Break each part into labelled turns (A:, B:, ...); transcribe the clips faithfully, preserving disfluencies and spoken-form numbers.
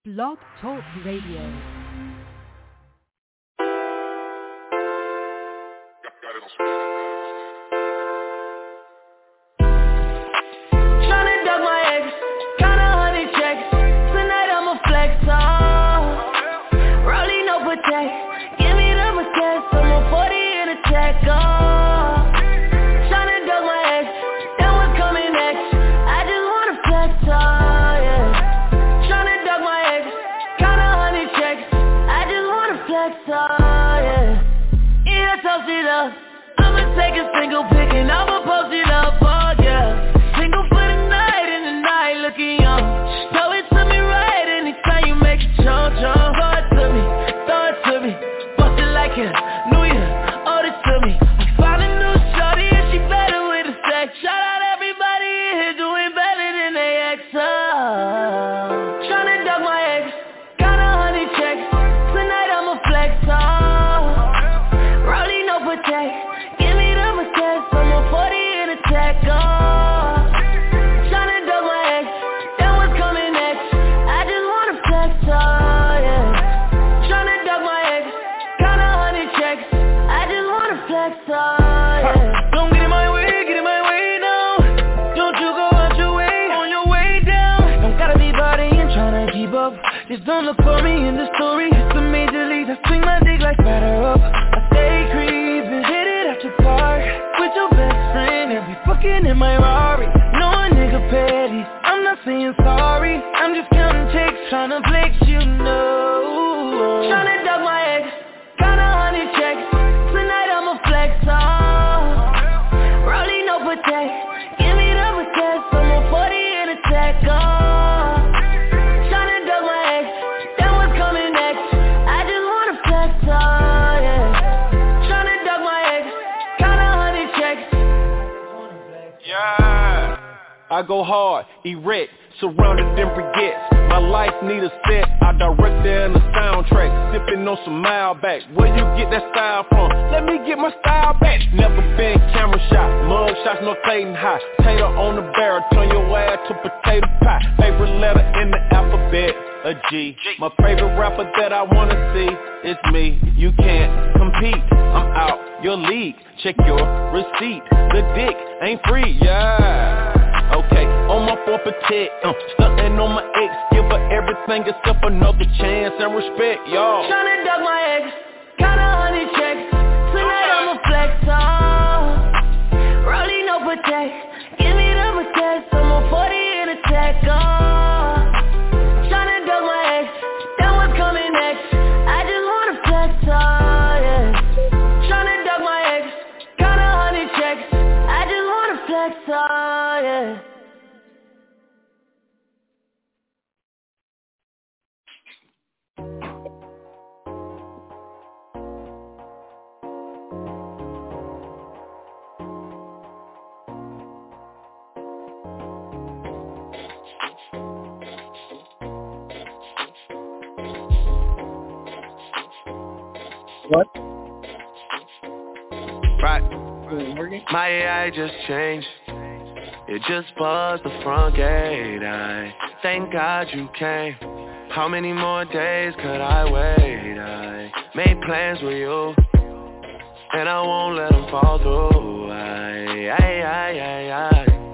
A: Blog Talk Radio.
B: Take a single pic and I'ma post it up, oh yeah. Single for the night and the night looking young. Throw it to me right anytime you make it jump, jump. Throw it to me, throw it to me. Bust it like a New Year, owe it to me. I found a new shorty and she better with the sex. Shout out everybody in here doing better than they ex. Oh. Tryna duck my ex, got a honey checks. Tonight I'ma flex, oh. Rolling no protect. Just don't look for me in the story. It's the major leagues. I swing my dick like batter up. I stay creepin', hit it at your park with your best friend and be fucking in my Rari. No a nigga petty, I'm not saying sorry. I'm just counting checks, tryna flex, you know. Tryna duck my ex, got a honey checks. Tonight I'ma flex, oh. Rolling no protect, give me the protect. I'm on forty in a tech, oh.
C: I go hard, erect, surrounded in briquettes. My life need a set, I direct there in the soundtrack. Sipping on some Malbec, where you get that style from? Let me get my style back. Never been camera shot, mug shots, no Clayton high. Tater on the barrel, turn your ass to potato pie. Favorite letter in the alphabet, a G. My favorite rapper that I wanna see is me. You can't compete, I'm out your league. Check your receipt, the dick ain't free, yeah. Okay, on my four protect, uh, stuntin' on my ex, give her everything except another chance and respect, y'all.
B: Tryna duck my ex, got a honey checks. Tonight I'ma flex, oh. Rolling no protect, give me the protect. I'm on forty in a tech, oh. Tryna duck my ex, then what's coming next? I just wanna flex, oh yeah. Tryna duck my ex, got a honey checks. I just wanna flex, oh yeah.
D: What?
E: Right. My A I just changed. It just buzzed the front gate. I thank God you came. How many more days could I wait? I made plans with you, and I won't let them fall through. I, I, I, I,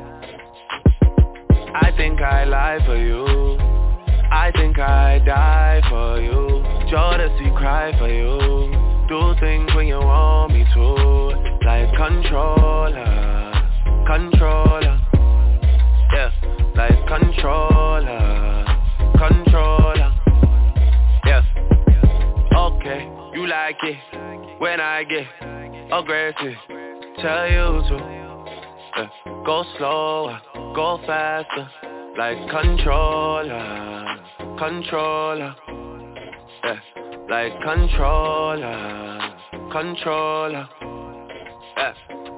E: I. I think I lie for you. I think I die for you. Jodeci cry for you. Do things when you want me to. Like controller, controller. Yeah, like controller, controller. Yeah, okay, you like it when I get aggressive. Tell you to yeah. Go slower, go faster. Like controller, controller. Yeah, like controller, controller. Yeah.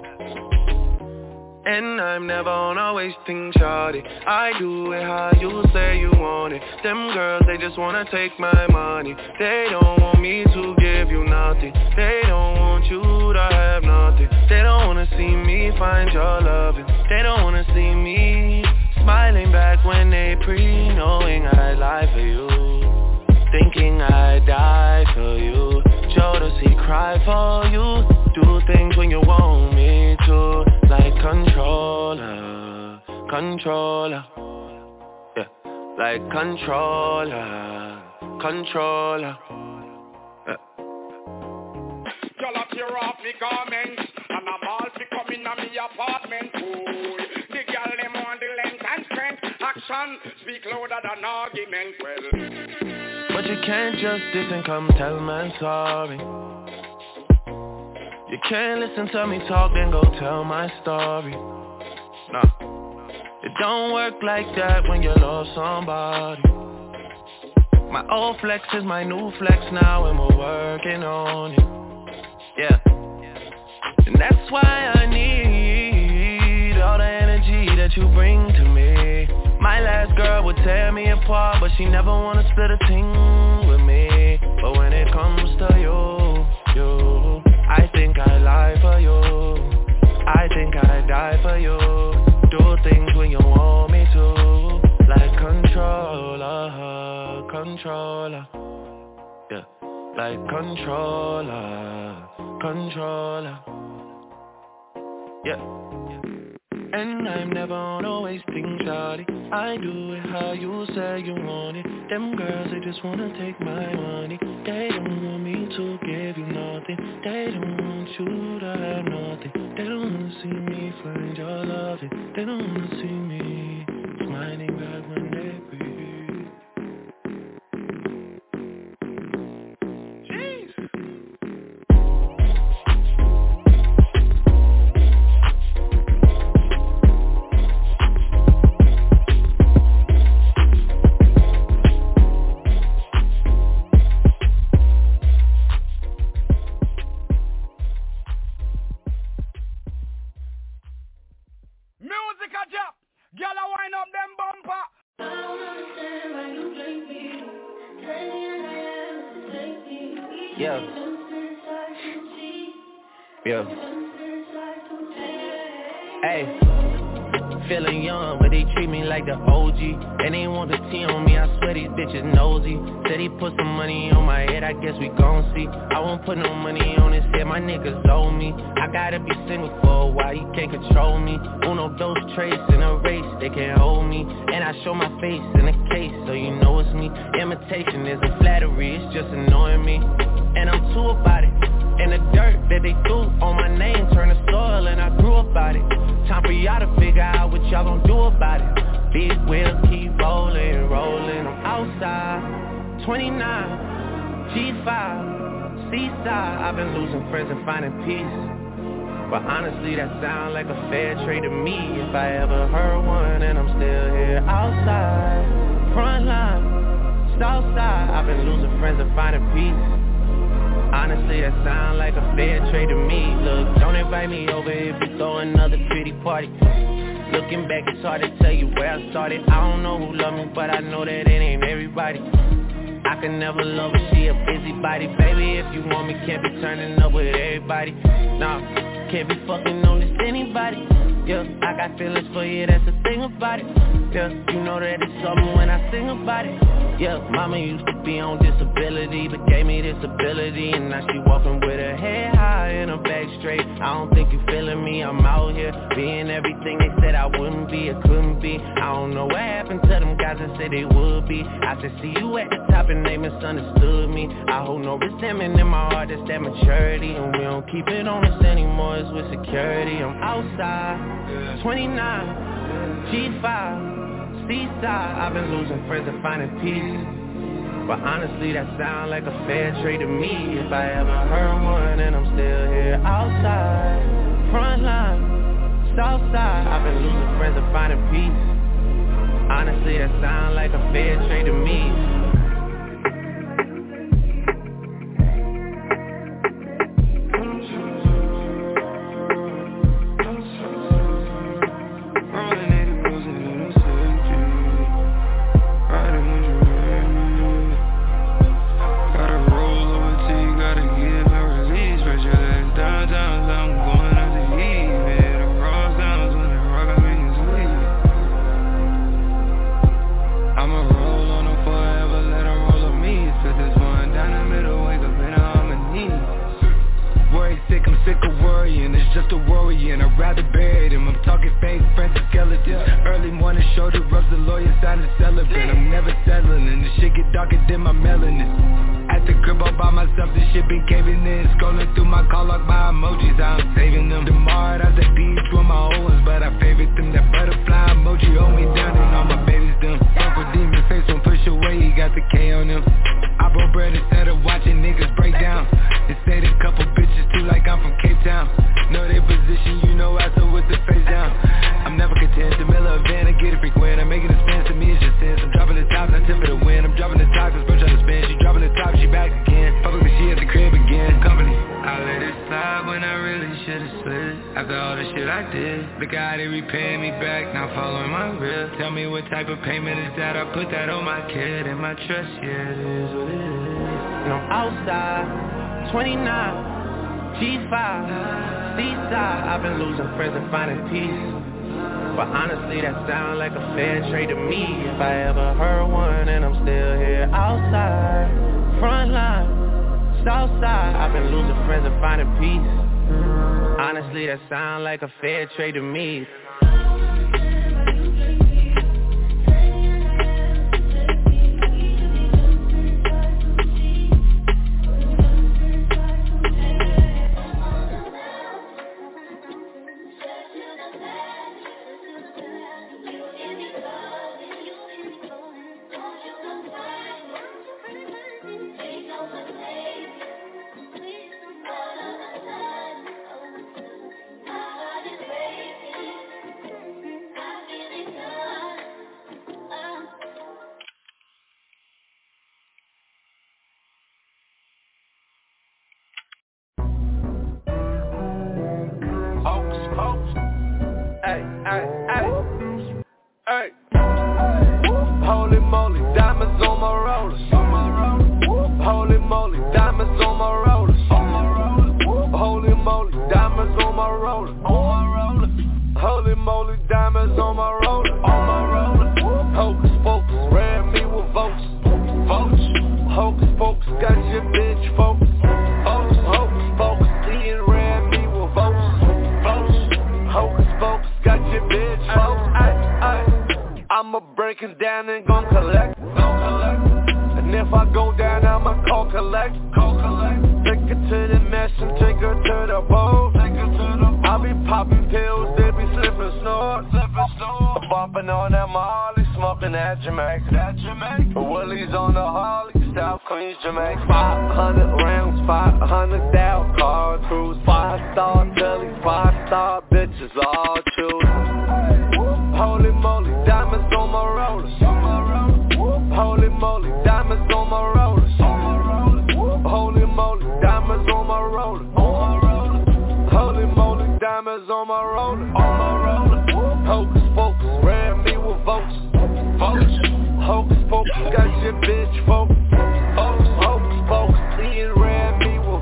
E: And I'm never on a wasting shawty. I do it how you say you want it. Them girls, they just wanna take my money. They don't want me to give you nothing. They don't want you to have nothing. They don't wanna see me find your loving. They don't wanna see me smiling back when they pre, knowing I lie for you. thinking I die for you. Jodeci cry for you. Do things when you want me to. Like controller, controller. Yeah, like controller, controller. Yeah.
D: Y'all up tear off me garments, and I'm all fi come in a me apartment. Ooh, the girl them want the length and strength. Action speak louder than argument. Well,
E: but you can't just diss and come tell man sorry. You can't listen to me talk, then go tell my story. Nah, it don't work like that when you love somebody. My old flex is my new flex now, and we're working on it. Yeah, and that's why I need all the energy that you bring to me. My last girl would tear me apart, but she never wanna split a thing with me. But when it comes to you, you, I think I lie for you. I think I die for you. Do things when you want me to. Like controller, controller. Yeah, like controller, controller. Yeah. And I'm never on a wasting shawty. I do it how you say you want it. Them girls, they just wanna take my money. They don't want me to give you nothing. They don't want you to have nothing. They don't wanna see me find your loving. They don't wanna see me smiling back when they breathe. Jeez.
F: Yeah. Yeah. Hey. Feeling young, but they treat me like the O G. And they want the T on me, I swear these bitches nosy. Said he put some money on my head, I guess we gon' see. I won't put no money on his head, my niggas owe me. I gotta be single for a while, you can't control me. Uno, those traits in a race, they can't hold me. And I show my face in a case, so you know it's me. Imitation isn't flattery, it's just annoying me. And I'm too about it. And the dirt that they threw on my name turned to soil, and I grew about it. Time for y'all to figure out what y'all gon' do about it. Big wheels keep rolling, rolling. I'm outside, twenty-nine, G five, Seaside. I've been losing friends and finding peace. But honestly, that sound like a fair trade to me. If I ever heard one, and I'm still here outside, front line, south side. I've been losing friends and finding peace. Honestly, that sound like a fair trade to me. Look, don't invite me over if you throw another pretty party. Looking back, it's hard to tell you where I started. I don't know who loved me, but I know that it ain't everybody. I can never love her, she a busybody. Baby, if you want me, can't be turning up with everybody. Nah, can't be fucking on this anybody. Yeah, I got feelings for you, that's the thing about it. Yeah, you know that it's something when I sing about it. Yeah, mama used to be on disability, but gave me this ability. And now she walking with her head high and her back straight. I don't think you feeling me, I'm out here being everything they said I wouldn't be or couldn't be. I don't know what happened to them guys that said they would be. I said see you at the top and they misunderstood me. I hold no resentment in my heart, that's that maturity. And we don't keep it on us anymore, it's with security. I'm outside, twenty-nine, G five, Seaside. I've been losing friends and finding peace. But honestly, that sound like a fair trade to me. If I ever heard one, and I'm still here outside, front line, south side. I've been losing friends and finding peace. Honestly, that sound like a fair trade to me.
G: I'ma roll on them forever. what's the worry in? I'd rather bury them. I'm talking fake friends and skeletons. Early morning shoulder rubs, the lawyer signed a celebrant. I'm never settling, and the shit get darker than my melanin. At the crib all by myself, this shit been caving in. Scrolling through my call log, my emojis, I'm saving them. Tomorrow at the beach with my old ones, but I favorite them. That butterfly emoji hold me down, and all my babies done. One for demon face, one push away, he got the K on him. I broke bread instead of watching niggas break down. They stayed a couple bitches too, like I'm from Cape Town. Know their position, you know I so with the face down. I'm never content, the Miller van, I get it frequent. I'm making expense, to me it's just sense. I'm dropping the tops, I tip for the win. I'm dropping the tops, cause bro trying to spin. She dropping the top, she back again. Fuck with me, she at the crib again. Company, I let it slide when I really should've slid. After all the shit I did, the guy that repaying me back, now following my real. Tell me what type of payment is that, I put that on my kid and my trust, yeah, it is what it is.
F: And I'm outside, twenty-nine, G five, seaside. I've been losing friends and finding peace. But honestly, that sound like a fair trade to me. If I ever heard one, and I'm still here outside, front line, south side. I've been losing friends and finding peace. Honestly, that sound like a fair trade to me.
C: Hey, holy moly, diamonds on my rollers. Holy moly, diamonds on my rollers. Holy moly, diamonds on my rollers. Holy moly, diamonds on my rollers. Hocus pocus, ran me with votes. Votes. Hocus pocus, got your bitch focus. Hocus hocus pocus, Ian ran me with votes. Votes. Hocus pocus, got your bitch focus. I'ma break it down and gon' collect, gon' collect. And if I go down, I'ma call collect, call collect. Take her to the mesh and take her to the bowl. Take her to the bowl. I be popping pills, they be slipping snort, slipping snort. Bumping on that Molly, smoking that Jamaica, that Jamaica. Willie's on the Harley, South Queens, Jamaica. Five hundred rounds, five hundred down, car cruise. Five star telly, five star bitches, all choose. Holy moly, diamonds on my rollers. Holy moly, diamonds on my rollers. Holy moly, diamonds on my rollers. Holy moly, diamonds on my rollers. Hocus pocus, ran me with votes. Hocus pocus, got your bitch focus. Hocus pocus, Ian ran me with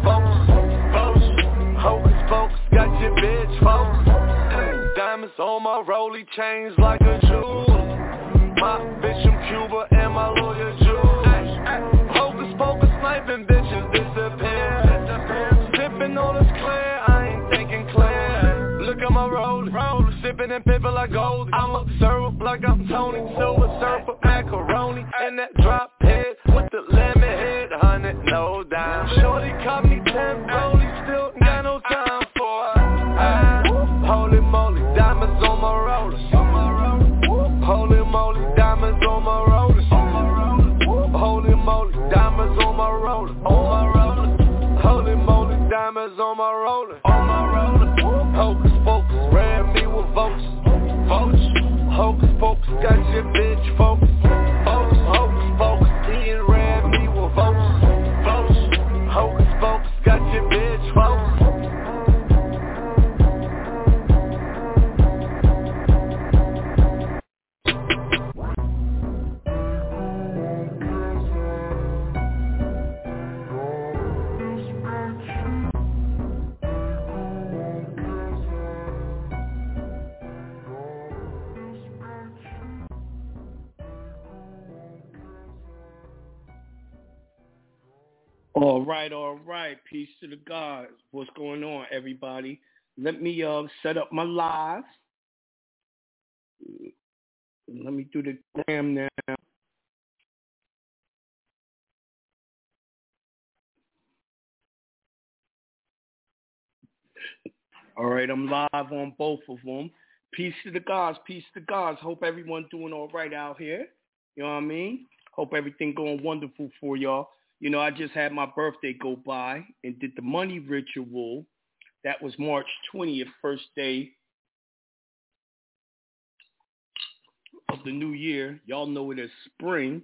C: votes. Hocus pocus, got your bitch focus. Diamonds on my rollie chains like a jewel. My bitch from Cuba and my lawyer Jew. Hocus pocus, sniping bitches disappear. Sipping on this clear, I ain't thinking clear. Look at my rollie, rollie, sipping and pippin' like gold. I'ma serve like I'm Tony, silver surfer, macaroni, and that drop head with the lemon head, hundred no dime. Shorty caught me ten rollies, still got no time for her. Holy moly, diamonds on my rollers. Holy moly, diamonds on my rollers. Holy moly, diamonds on my rollers. Holy moly, diamonds on my rollers. Hocus pocus, ran me with votes. Hocus pocus, got your bitch focus. Hocus pocus, Ian ran me with votes. Hocus pocus, got your bitch focus.
H: All right, all right. Peace to the gods. What's going on, everybody? let me uh, set up my live. Let me do the gram now. All right, I'm live on both of them. Peace to the gods, peace to the gods. Hope everyone's doing all right out here. You know what I mean? Hope everything going wonderful for y'all. You know, I just had my birthday go by and did the money ritual. That was March twentieth, first day of the new year. Y'all know it as spring.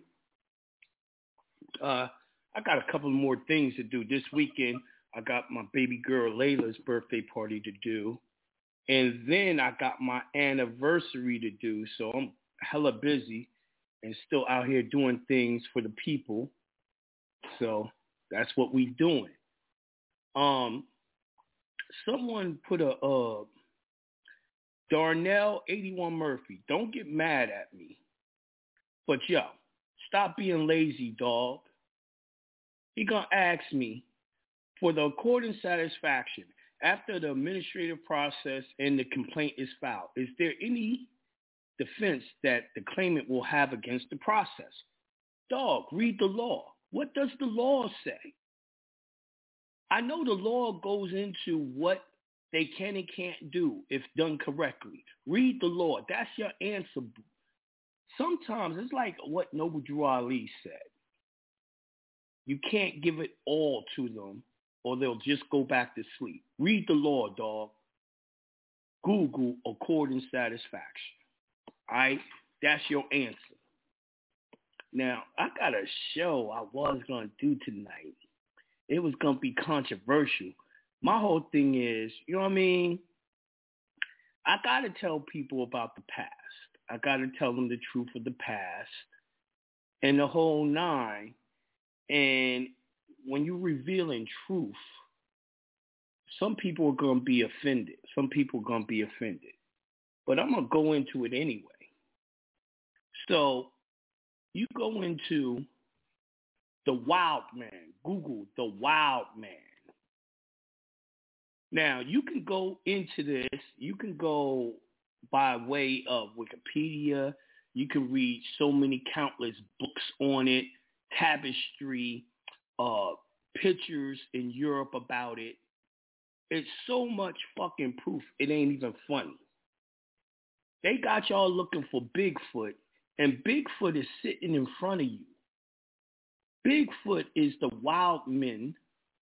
H: Uh, I got a couple more things to do this weekend. I got my baby girl Layla's birthday party to do. And then I got my anniversary to do. So I'm hella busy and still out here doing things for the people. So that's what we doing. Um, someone put a uh, Darnell eighty-one Murphy. Don't get mad at me. But yo, stop being lazy, dog. He gonna ask me for the court and satisfaction after the administrative process and the complaint is filed. Is there any defense that the claimant will have against the process? Dog, read the law. What does the law say? I know the law goes into what they can and can't do if done correctly. Read the law. That's your answer. Sometimes it's like what Noble Drew Ali said. You can't give it all to them or they'll just go back to sleep. Read the law, dog. Google accord and satisfaction. All right? That's your answer. Now, I got a show I was going to do tonight. It was going to be controversial. My whole thing is, you know what I mean? I got to tell people about the past. I got to tell them the truth of the past and the whole nine. And when you're revealing truth, some people are going to be offended. Some people are going to be offended. But I'm going to go into it anyway. So you go into the Wild Man. Google the Wild Man. Now, you can go into this. You can go by way of Wikipedia. You can read so many countless books on it, tapestry, uh, pictures in Europe about it. It's so much fucking proof. It ain't even funny. They got y'all looking for Bigfoot, and Bigfoot is sitting in front of you. Bigfoot is the wild men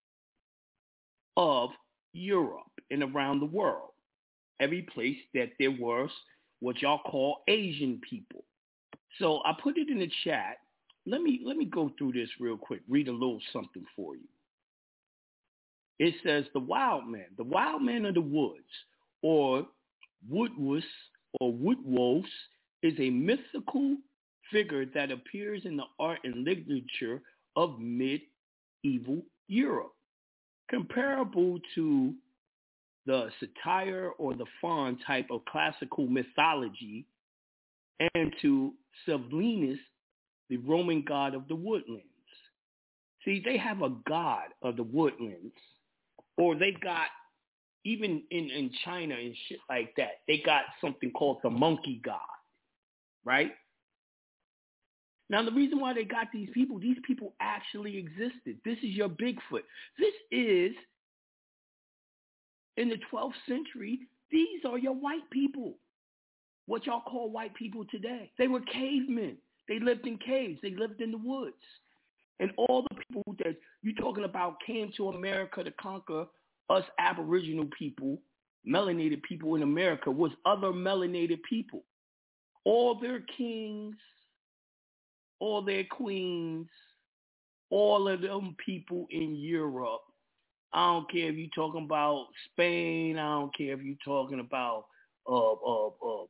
H: of Europe and around the world. Every place that there was what y'all call Asian people. So I put it in the chat. Let me let me go through this real quick. Read a little something for you. It says the wild man, the wild man of the woods, or woodwus or woodwolves, is a mythical figure that appears in the art and literature of medieval Europe, comparable to the satyr or the faun type of classical mythology, and to Sevlinus, the Roman god of the woodlands. See, they have a god of the woodlands, or they got, even in, in China and shit like that, they got something called the monkey god, right? Now, the reason why they got these people, these people actually existed. This is your Bigfoot. This is, in the twelfth century, these are your white people, what y'all call white people today. They were cavemen. They lived in caves. They lived in the woods. And all the people that you're talking about came to America to conquer us Aboriginal people, melanated people in America, was other melanated people. All their kings, all their queens, all of them people in Europe. I don't care if you're talking about Spain. I don't care if you're talking about, uh, uh, uh,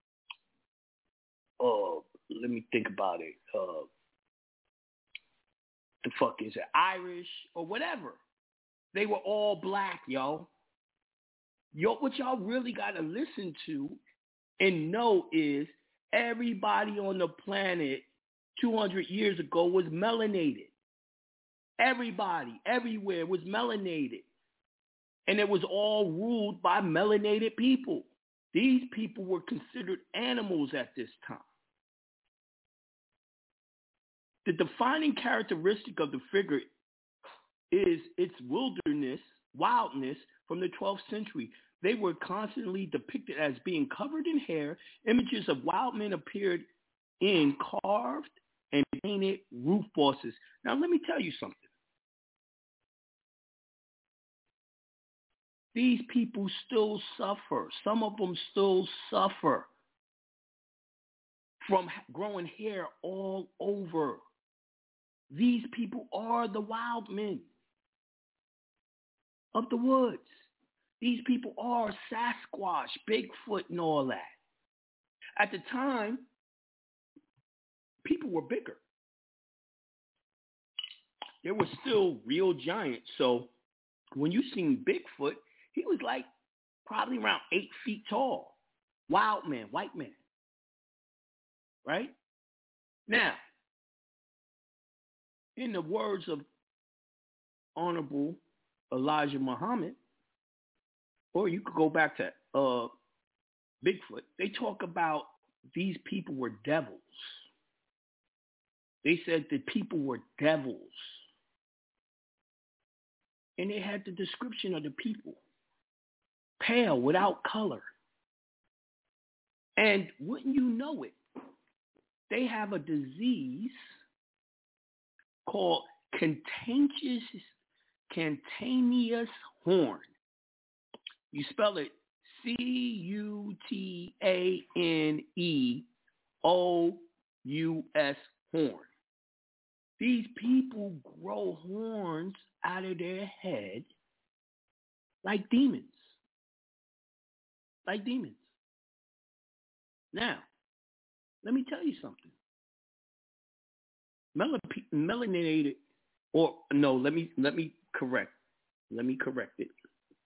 H: uh, let me think about it. Uh, the fuck is it? Irish or whatever. They were all black, yo. Yo, what y'all really got to listen to and know is everybody on the planet two hundred years ago was melanated. Everybody, everywhere was melanated. And it was all ruled by melanated people. These people were considered animals at this time. The defining characteristic of the figure is its wilderness, wildness from the twelfth century. They were constantly depicted as being covered in hair. Images of wild men appeared in carved and painted roof bosses. Now, let me tell you something. These people still suffer. Some of them still suffer from growing hair all over. These people are the wild men of the woods. These people are Sasquatch, Bigfoot, and all that. At the time, people were bigger. There were still real giants. So when you seen Bigfoot, he was like probably around eight feet tall. Wild man, white man. Right? Now, in the words of Honorable Elijah Muhammad, or you could go back to uh, Bigfoot, they talk about these people were devils. They said that people were devils. And they had the description of the people. Pale, without color. And wouldn't you know it, they have a disease called cutaneous, cutaneous horn. You spell it C U T A N E O U S, horn. These people grow horns out of their head like demons. Like demons. Now, let me tell you something. Mel- melanated, or no, let me let me correct. Let me correct it.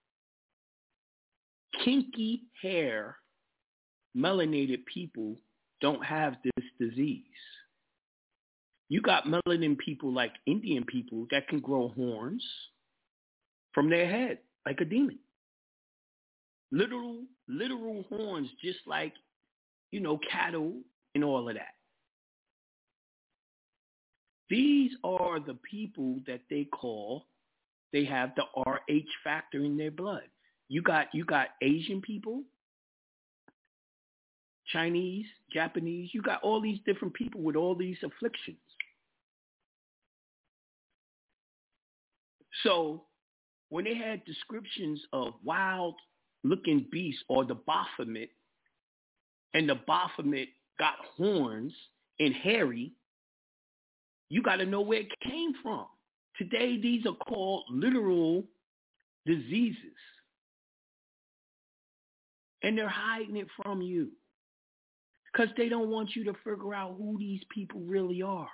H: Kinky hair, melanated people don't have this disease. You got melanin people like Indian people that can grow horns from their head like a demon. Literal, literal horns, just like, you know, cattle and all of that. These are the people that they call, they have the R H factor in their blood. You got you got Asian people, Chinese, Japanese, you got all these different people with all these afflictions. So when they had descriptions of wild looking beasts or the Baphomet, and the Baphomet got horns and hairy, you got to know where it came from. Today, these are called literal diseases. And they're hiding it from you because they don't want you to figure out who these people really are.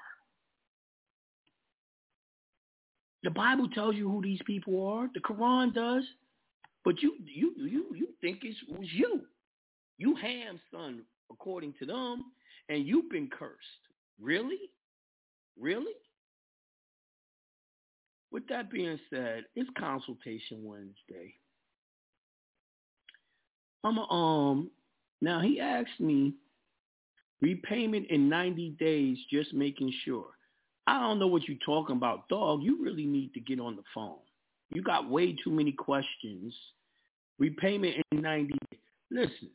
H: The Bible tells you who these people are. The Quran does. But you you you you think it was you. You Ham's son, according to them, and you've been cursed. Really? Really? With that being said, it's Consultation Wednesday. I'm a, um now he asked me repayment in ninety days, just making sure. I don't know what you're talking about, dog. You really need to get on the phone. You got way too many questions. Repayment in ninety days. Listen,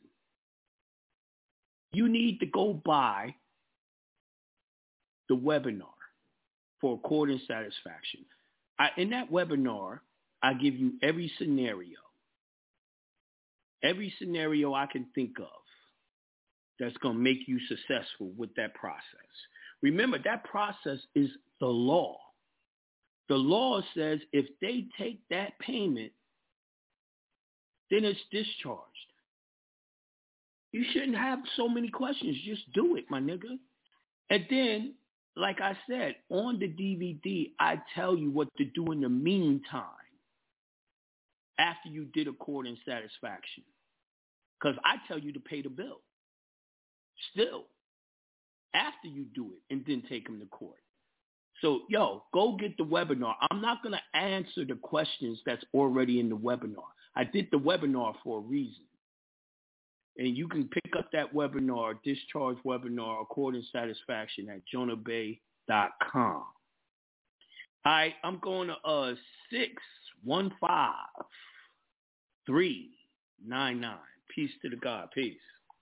H: you need to go buy the webinar for Accord and Satisfaction. I, in that webinar, I give you every scenario. Every scenario I can think of that's going to make you successful with that process. Remember, that process is the law. The law says if they take that payment, then it's discharged. You shouldn't have so many questions. Just do it, my nigga. And then, like I said, on the D V D, I tell you what to do in the meantime after you did Accord and Satisfaction. Because I tell you to pay the bill. Still, after you do it and then take them to court. So, yo, go get the webinar. I'm not going to answer the questions that's already in the webinar. I did the webinar for a reason. And you can pick up that webinar, Discharge Webinar, Accord and Satisfaction at jonah bey dot com. All right, I'm going to uh six one five three nine nine. Peace to the God. Peace.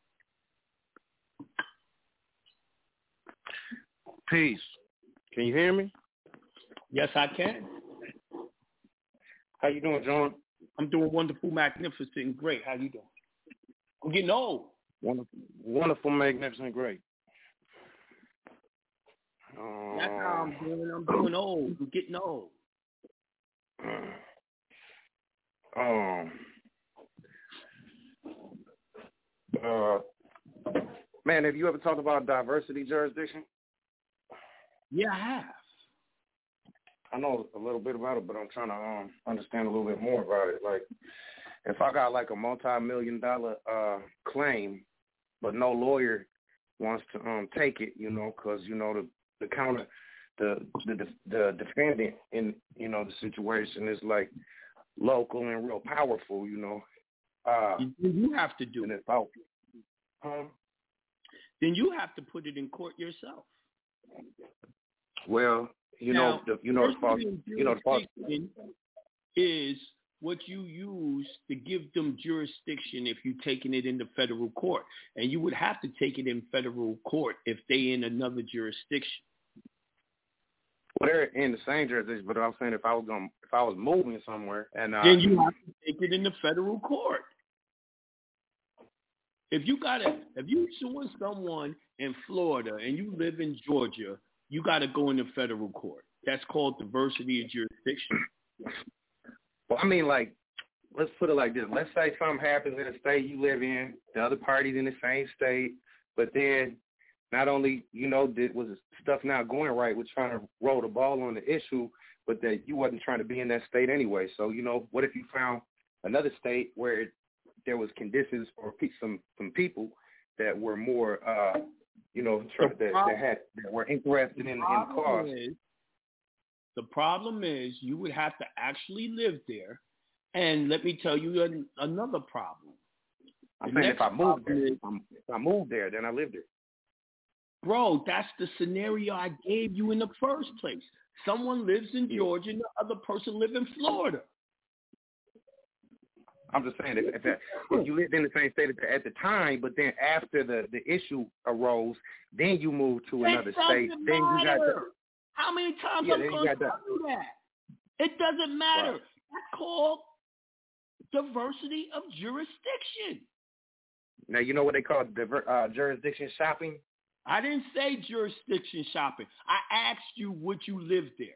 I: Peace. Can you hear me?
H: Yes, I can.
I: How you doing, John?
H: I'm doing wonderful, magnificent, and great. How you doing? I'm getting old.
I: Wonderful, wonderful, magnificent, great.
H: Um, That's how I'm doing. I'm doing old. I'm getting old.
I: Um. Uh. Man, have you ever talked about diversity jurisdiction?
H: Yeah, I have.
I: I know a little bit about it, but I'm trying to um, understand a little bit more about it. Like, if I got like a multi-million dollar uh, claim, but no lawyer wants to um, take it, you know, because you know the the counter, the the the defendant in you know the situation is like local and real powerful, you know. Uh,
H: you have to do
I: it.
H: Out.
I: Um,
H: then you have to put it in court yourself.
I: Well, you
H: now,
I: know, the, you know, the false, you know, the false
H: is what you use to give them jurisdiction if you're taking it into federal court, and you would have to take it in federal court if they in another jurisdiction.
I: Well, they're in the same jurisdiction, but I'm saying if I was going, if I was moving somewhere, and uh,
H: then you have to take it in the federal court. If you got to, if you suing someone in Florida and you live in Georgia, you got to go into federal court. That's called diversity of jurisdiction.
I: Well, I mean, like, let's put it like this. Let's say something happens in the state you live in, the other party's in the same state, but then not only, you know, did was stuff not going right with trying to roll the ball on the issue, but that you wasn't trying to be in that state anyway. So, you know, what if you found another state where it, there was conditions for some some people that were more, uh, you know, try, that, that had that were interested in, in the cause.
H: Is, the problem is you would have to actually live there, and let me tell you an, another problem.
I: I'm saying if I moved there, is, if I moved there, then I lived there.
H: Bro, that's the scenario I gave you in the first place. Someone lives in Georgia, and the other person lives in Florida.
I: I'm just saying, if, if, that, if you lived in the same state at the, at the time, but then after the, the issue arose, then you moved to another state.
H: Matter.
I: Then you got the,
H: how many times
I: yeah,
H: I'm going to tell you that? It doesn't matter.
I: Right.
H: That's called diversity of jurisdiction.
I: Now, you know what they call diver, uh, jurisdiction shopping?
H: I didn't say jurisdiction shopping. I asked you would you live there.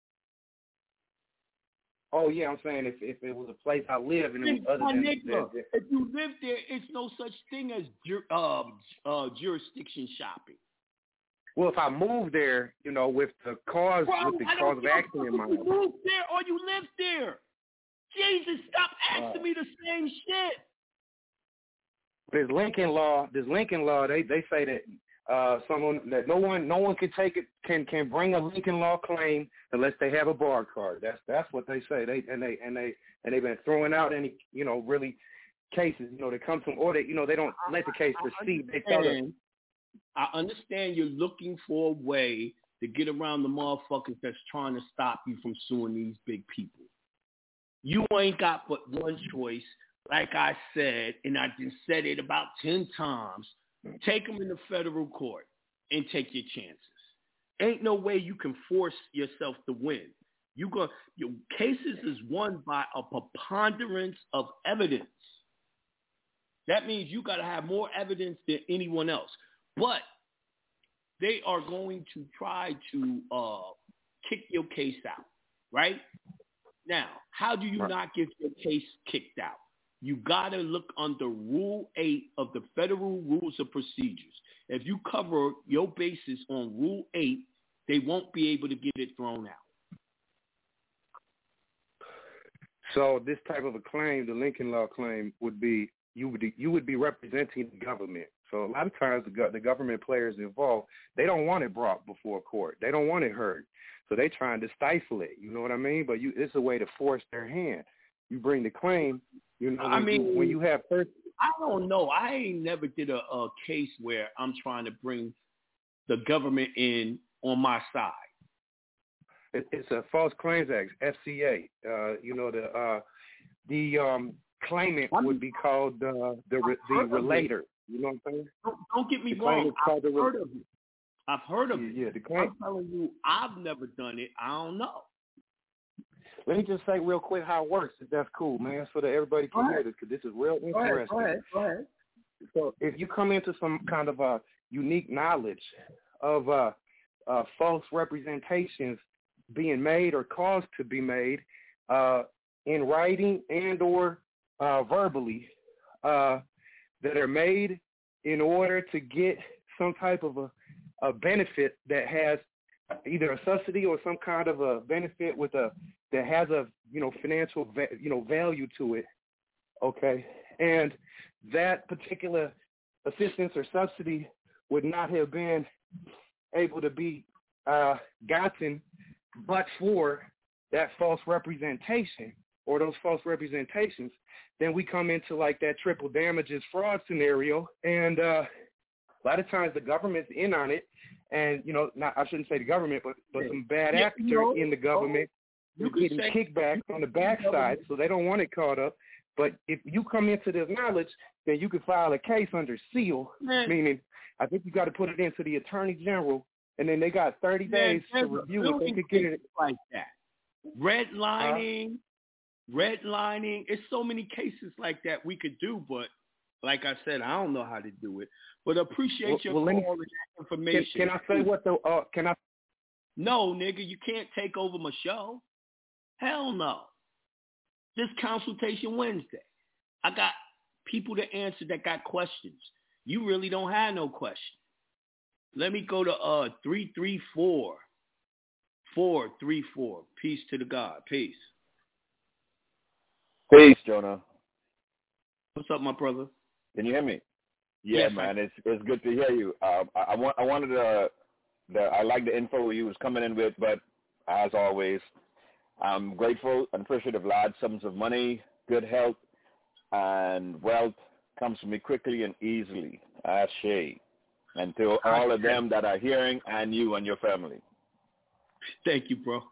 I: Oh, yeah, I'm saying if, if it was a place I live and it was other than...
H: Nigga, if you live there, it's no such thing as ju- uh, uh, jurisdiction shopping.
I: Well, if I moved there, you know, with the cause,
H: Bro,
I: with the cause of action in mind...
H: You moved there or you live there. Jesus, stop asking uh, me the same shit.
I: This Lincoln law, this Lincoln law, they, they say that uh, someone that no one no one can take it can can bring a Lincoln law claim unless they have a bar card. That's that's what they say. They and they and they and they've been throwing out any you know really cases you know that come from or they you know they don't let the case proceed. They tell them.
H: I understand you're looking for a way to get around the motherfuckers that's trying to stop you from suing these big people. You ain't got but one choice. Like I said, and I just said it about ten times, take them in the federal court and take your chances. Ain't no way you can force yourself to win. You go, your cases is won by a preponderance of evidence. That means you got to have more evidence than anyone else. But they are going to try to uh, kick your case out, right? Now, how do you not get your case kicked out? You got to look under Rule eight of the Federal Rules of Procedures. If you cover your basis on Rule eight, they won't be able to get it thrown out.
I: So this type of a claim, the Lincoln Law claim, would be you would you would be representing the government. So a lot of times the, the government players involved, they don't want it brought before court. They don't want it heard. So they trying to stifle it. You know what I mean? But you, it's a way to force their hand. You bring the claim. You know,
H: I
I: when
H: mean,
I: you, when you have first.
H: I don't know. I ain't never did a, a case where I'm trying to bring the government in on my side.
I: It, it's a False Claims Act, F C A. Uh, you know, the uh, the um, claimant would be called uh, the re, the relator. You know what I'm saying?
H: Don't, don't get me
I: the
H: wrong. I've
I: the
H: heard of it. I've heard of
I: yeah,
H: it.
I: Yeah, the claim.
H: I'm telling you, I've never done it. I don't know.
I: Let me just say real quick how it works, if that's cool, man, so that everybody can hear this, because this is real interesting.
H: Go ahead, go ahead, go ahead.
I: So if you come into some kind of uh, unique knowledge of uh, uh, false representations being made or caused to be made uh, in writing and or uh, verbally uh, that are made in order to get some type of a, a benefit that has either a subsidy or some kind of a benefit with a that has a you know financial va- you know value to it, okay, and that particular assistance or subsidy would not have been able to be uh, gotten but for that false representation or those false representations, then we come into like that triple damages fraud scenario, and uh, a lot of times the government's in on it, and you know, not I shouldn't say the government, but but some bad
H: yeah,
I: actors
H: you know,
I: in the government are getting
H: say,
I: kickbacks on the backside, so they don't want it caught up. But if you come into this knowledge, then you can file a case under seal,
H: man,
I: meaning I think you got to put it into the Attorney General, and then they got thirty
H: man,
I: days to review it. They could get it
H: like that. Redlining, uh, redlining. It's so many cases like that we could do, but like I said, I don't know how to do it. But appreciate
I: well,
H: your
I: well,
H: call
I: me,
H: and that information.
I: Can, can I say what the? Uh, can I?
H: No, nigga, you can't take over my show. Hell no. This consultation Wednesday. I got people to answer that got questions. You really don't have no question. Let me go to uh three three four, four three four. Peace to the God. Peace.
J: Peace, Jonah.
H: What's up, my brother?
J: Can you hear me? Yeah,
H: yes,
J: man.
H: I-
J: It's it's good to hear you. Um, I, I want I wanted to. The, I like the info you was coming in with, but as always, I'm grateful and appreciative. Large sums of money, good health, and wealth comes to me quickly and easily. Ashe. And to all of them that are hearing, and you and your family.
H: Thank you, bro.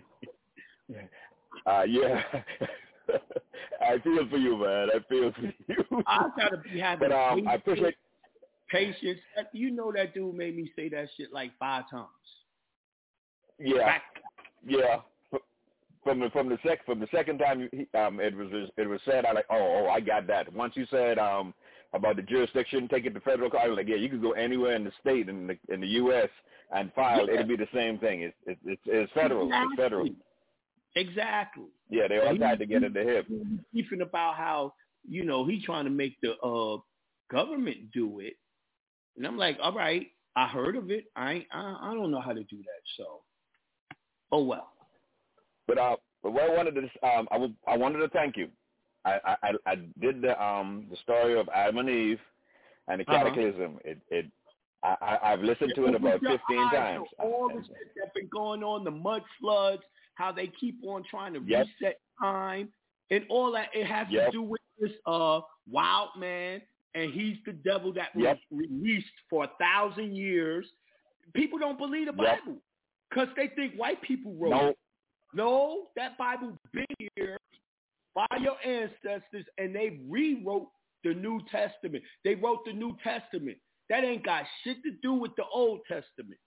J: uh, yeah. I feel for you, man. I feel for you.
H: I gotta be having
J: but, um, I appreciate
H: patience. You know that dude made me say that shit like five times.
J: Yeah,
H: Back.
J: yeah. From the from the sec from the second time he, um it was it was said, I like oh oh I got that. Once you said um about the jurisdiction, take it to federal court, I was like yeah, you can go anywhere in the state in the in the U S and file. Yeah. It'll be the same thing. It's it's it's, it's federal.
H: Exactly.
J: It's federal.
H: Exactly.
J: Yeah, they all tried to get in the hip.
H: Even about how you know he trying to make the uh government do it, and I'm like, all right, I heard of it. I ain't, I I don't know how to do that. So, oh well.
J: But uh, but what I wanted to um I, w- I wanted to thank you. I, I I did the um the story of Adam and Eve and the cataclysm. Uh-huh. It it I, I I've listened to it about fifteen times.
H: All the shit that's been going on, the mud floods, how they keep on trying to yep. reset time, and all that. It has yep. to do with this uh wild man, and he's the devil that was yep. released for a thousand years. People don't believe the
J: yep.
H: Bible because they think white people wrote
J: no.
H: it. No, that Bible been here by your ancestors, and they rewrote the New Testament. They wrote the New Testament. That ain't got shit to do with the Old Testament.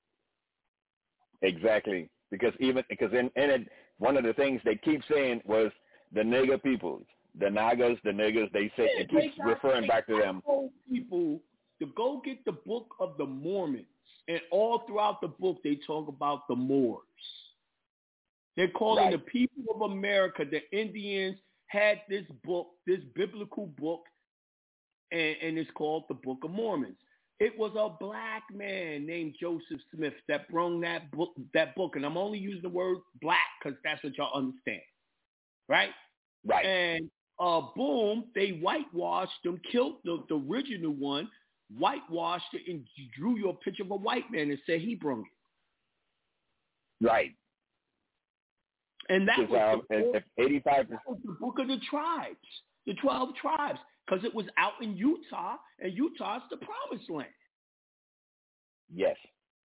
J: Exactly, because even because in, in it, one of the things they keep saying was the nigger people, the Nagas, the niggers. They say yeah, it keeps referring back to them.
H: People to go get the Book of the Mormons, and all throughout the book they talk about the Moors. They're calling right. the people of America, the Indians, had this book, this biblical book, and, and it's called the Book of Mormons. It was a black man named Joseph Smith that brought that book, that book, and I'm only using the word black because that's what y'all understand, right?
J: Right.
H: And uh, boom, they whitewashed them, killed the, the original one, whitewashed it, and drew you a picture of a white man and said he brought it.
J: Right.
H: And that was,
J: um, the, eighty-five
H: that was the book of the tribes, the twelve tribes, because it was out in Utah, and Utah's the promised land.
J: Yes.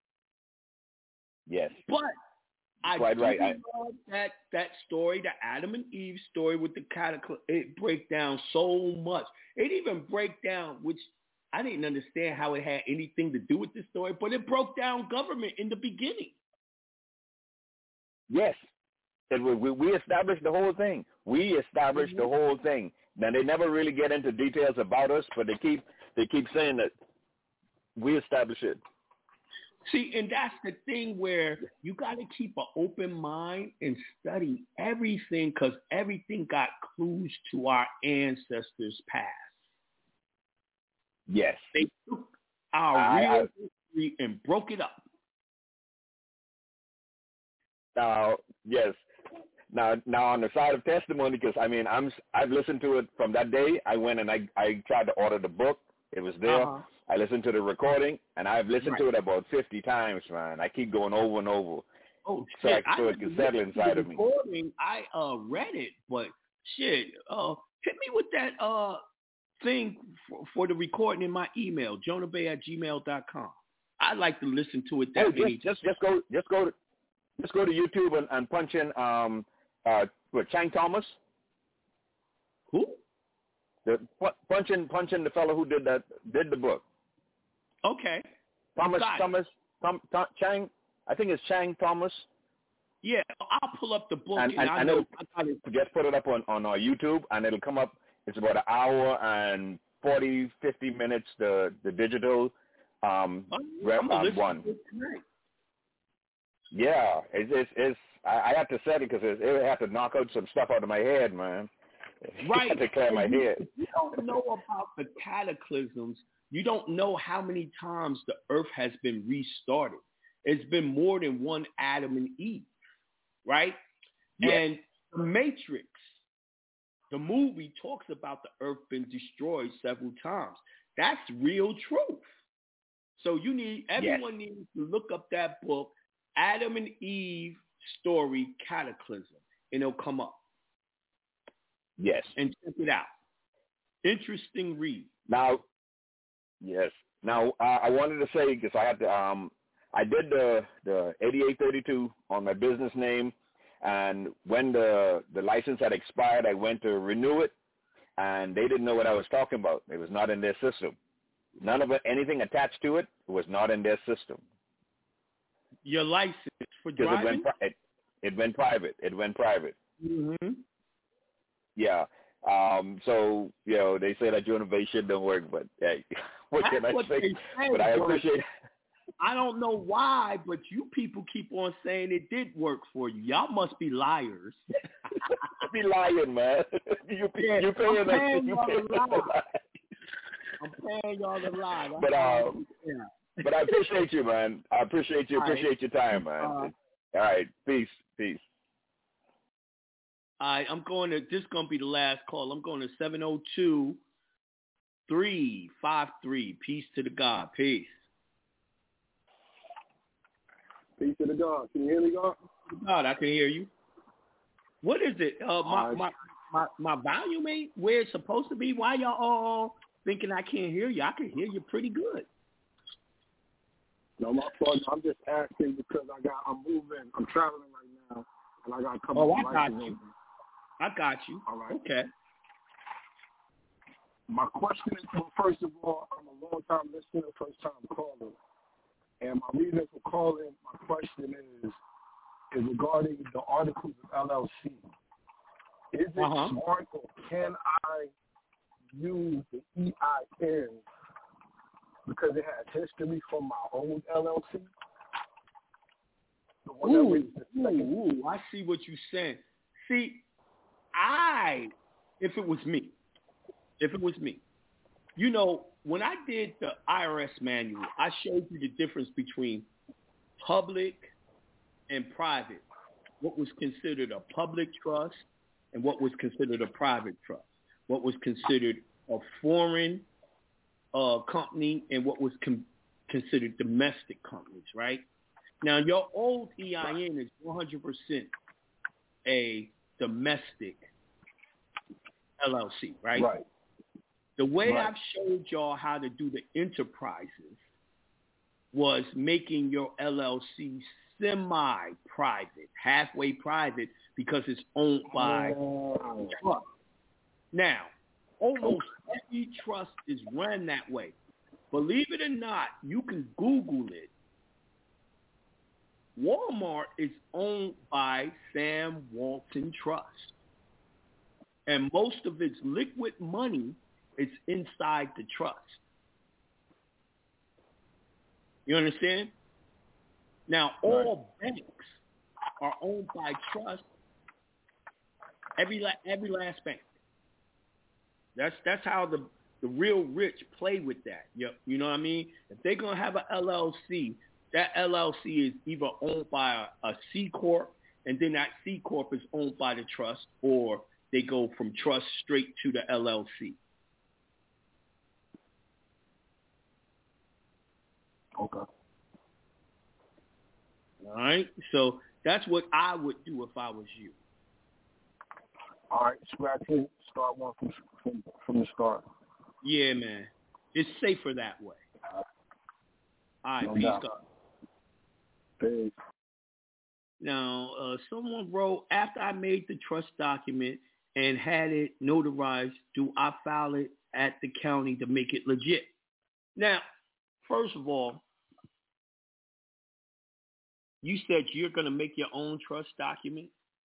J: Yes.
H: But I
J: quite
H: do
J: right.
H: love that, that story, the Adam and Eve story with the cataclysm. It break down so much. It even break down, which I didn't understand how it had anything to do with this story, but it broke down government in the beginning.
J: Yes. And we, we established the whole thing. We established mm-hmm. the whole thing. Now, they never really get into details about us, but they keep they keep saying that we established it.
H: See, and that's the thing where you got to keep an open mind and study everything, because everything got clues to our ancestors' past.
J: Yes.
H: They took our I, real I, history and broke it up.
J: Now, yes. Now, now on the side of testimony, because I mean, I'm I've listened to it from that day. I went and I I tried to order the book. It was there. Uh-huh. I listened to the recording, and I've listened right. to it about fifty times, man. I keep going over and over.
H: Oh,
J: so
H: shit.
J: I, so
H: I
J: it can settle inside of me.
H: I uh, read it, but shit, uh, hit me with that uh thing for, for the recording in my email, jonah bay at gmail dot com. I'd like to listen to it that
J: oh,
H: many
J: just, just just go just go to just go to YouTube and, and punch in um uh what, Chang Thomas.
H: Who?
J: The punch in punch in the fellow who did that did the book.
H: Okay.
J: Thomas
H: Got
J: Thomas Tom, Tom, Chang. I think it's Chang Thomas.
H: Yeah, I'll pull up the book
J: and,
H: and,
J: and,
H: I
J: and
H: know.
J: It'll, just put it up on on our YouTube, and it'll come up. It's about an hour and forty, fifty minutes. The the digital um,
H: oh, yeah,
J: um one. Yeah, it's it's, it's I, I have to set it because it, it had to knock out some stuff out of my head, man.
H: Right.
J: I had to clear my
H: you,
J: head.
H: You don't know about the cataclysms. You don't know how many times the earth has been restarted. It's been more than one Adam and Eve, right?
J: Yeah.
H: And the Matrix, the movie, talks about the earth being destroyed several times. That's real truth. So you need everyone yes. needs to look up that book, Adam and Eve Story Cataclysm, and it'll come up.
J: Yes.
H: And check it out. Interesting read.
J: Now, yes. Now, uh, I wanted to say, because I had to, um, I did the, the eighty-eight thirty-two on my business name, and when the, the license had expired, I went to renew it, and they didn't know what I was talking about. It was not in their system. None of it, anything attached to it, it was not in their system.
H: Your license for driving?
J: It went, it, it went private. It went private.
H: Mm-hmm.
J: Yeah. Um, so, you know, they say that your innovation don't work, but hey, what
H: That's
J: can I
H: what
J: say?
H: Say,
J: but I appreciate it.
H: I don't know why, but you people keep on saying it did work for you. Y'all must be liars.
J: be lying, man. you,
H: yeah,
J: you're paying
H: I'm paying
J: you
H: y'all
J: paying
H: to lie. I'm paying y'all to lie. That's
J: but, um,
H: yeah.
J: but I appreciate you, man. I appreciate you. Appreciate right. your time, man. Uh, All right. Peace. Peace.
H: All right, I'm going to, this is going to be the last call. I'm going to seven oh two, three five three. Peace to the God. Peace.
K: Peace to the God. Can you hear me, God?
H: God, I can hear you. What is it? Uh, my, right. my, my, my volume ain't where it's supposed to be. Why y'all all thinking I can't hear you? I can hear you pretty good.
K: No, my fault. I'm just asking because I got, I'm moving. I'm traveling right now, and I got a couple
H: oh,
K: of
H: I got you. I got you.
K: All right.
H: Okay.
K: My question is, well, first of all, I'm a long-time listener, first-time caller. And my reason for calling, my question is, is regarding the articles of L L C. Is it
H: uh-huh.
K: smart or can I use the E I N because it has history from my old L L C? The one
H: ooh,
K: that the
H: ooh, ooh, I see what you're saying. See, I, if it was me, if it was me, you know, when I did the I R S manual, I showed you the difference between public and private, what was considered a public trust and what was considered a private trust, what was considered a foreign uh, company and what was com- considered domestic companies, right? Now, your old E I N is one hundred percent a domestic L L C, right?
K: Right.
H: The way
K: Right.
H: I've showed y'all how to do the enterprises was making your L L C semi-private, halfway private, because it's owned by
K: Oh.
H: trust. Now, almost every trust is run that way. Believe it or not, you can Google it. Walmart is owned by Sam Walton Trust. And most of its liquid money is inside the trust. You understand? Now, all right. banks are owned by trust. Every la- every last bank. That's that's how the, the real rich play with that. You, you know what I mean? If they're going to have an L L C, that L L C is either owned by a, a C Corp, and then that C Corp is owned by the trust, or they go from trust straight to the L L C.
K: Okay.
H: All right? So that's what I would do if I was you.
K: All right, scratch it. Start one from, from, from the start.
H: Yeah, man. It's safer that way. All right,
K: No
H: peace,
K: doubt.
H: God.
K: Peace.
H: Now, uh, someone wrote, after I made the trust document and had it notarized, do I file it at the county to make it legit? Now, first of all, you said you're going to make your own trust document.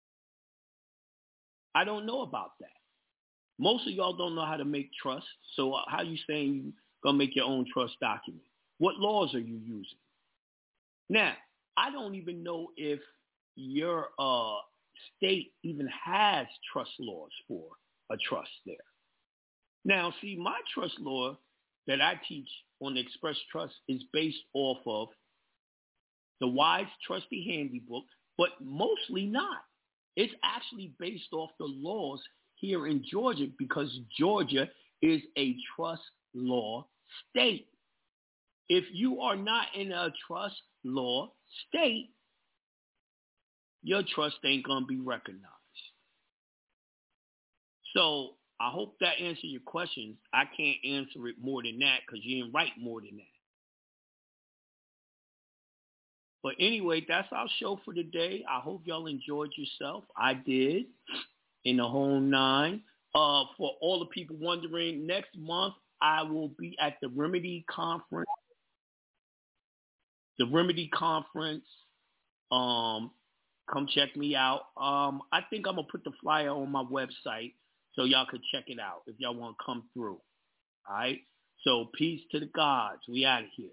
H: I don't know about that. Most of y'all don't know how to make trust, so how you saying you're going to make your own trust document? What laws are you using? Now, I don't even know if your uh, state even has trust laws for a trust there. Now, see, my trust law that I teach on the Express Trust is based off of the Wise Trustee Handybook, but mostly not. It's actually based off the laws here in Georgia because Georgia is a trust law state. If you are not in a trust law state, your trust ain't going to be recognized. So I hope that answers your questions. I can't answer it more than that because you didn't write more than that. But anyway, that's our show for today. I hope y'all enjoyed yourself. I did, in the whole nine. Uh, for all the people wondering, next month I will be at the Remedy Conference. The Remedy Conference. Um, come check me out. Um, I think I'm going to put the flyer on my website so y'all can check it out if y'all want to come through. All right? So peace to the gods. We out of here.